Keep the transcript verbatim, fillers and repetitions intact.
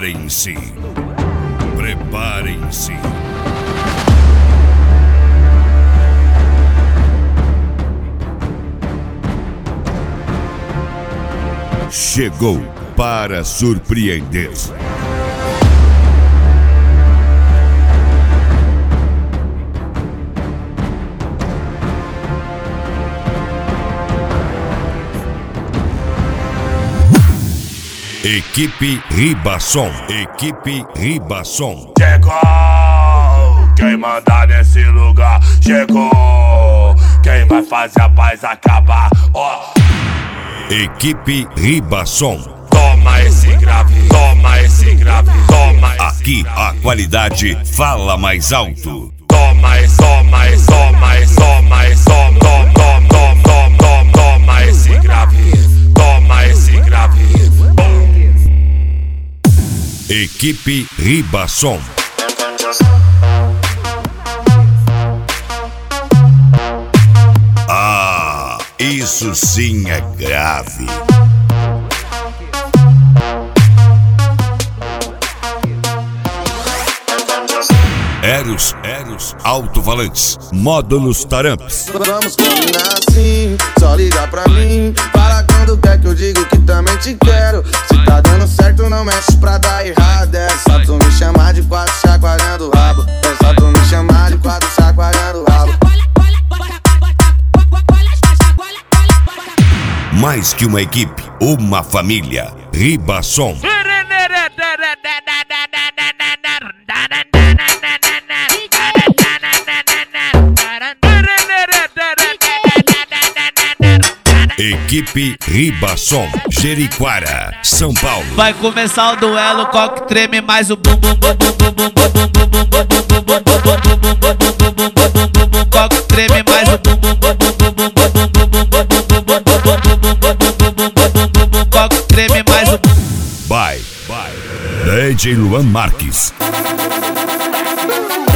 Preparem-se. Preparem-se. Chegou para surpreender. Equipe Ribasson. Equipe Ribasson. Chegou, quem manda nesse lugar. Chegou, quem vai fazer a paz acabar. Ó. Equipe Ribasson. Toma esse grave, toma esse grave, toma esse Aqui a qualidade fala mais alto. Toma esse, toma esse, toma esse, toma esse, toma, toma, toma, toma, toma, toma esse grave, toma esse grave. Equipe Ribasson. Ah, isso sim é grave. Eros, Eros, alto-falantes, módulos Taramps. Vamos combinar assim, só liga pra mim. Fala quando quer que eu digo que também te quero. Se tá dando certo não mexe pra dar errado. É só tu me chamar de quatro chacoalhando o rabo. É só tu me chamar de quatro chacoalhando o rabo. Mais que uma equipe, uma família. Ribasson. Equipe Ribasson, Jeriquara, São Paulo. Vai começar o duelo, coque treme mais o bum bum bum bum bum bum bum bum bum bum bum bum bum. Coque treme mais o bum bum bum bum bum bum bum bum bum. Coque treme mais o. Bye, bye. D J Luan Marques.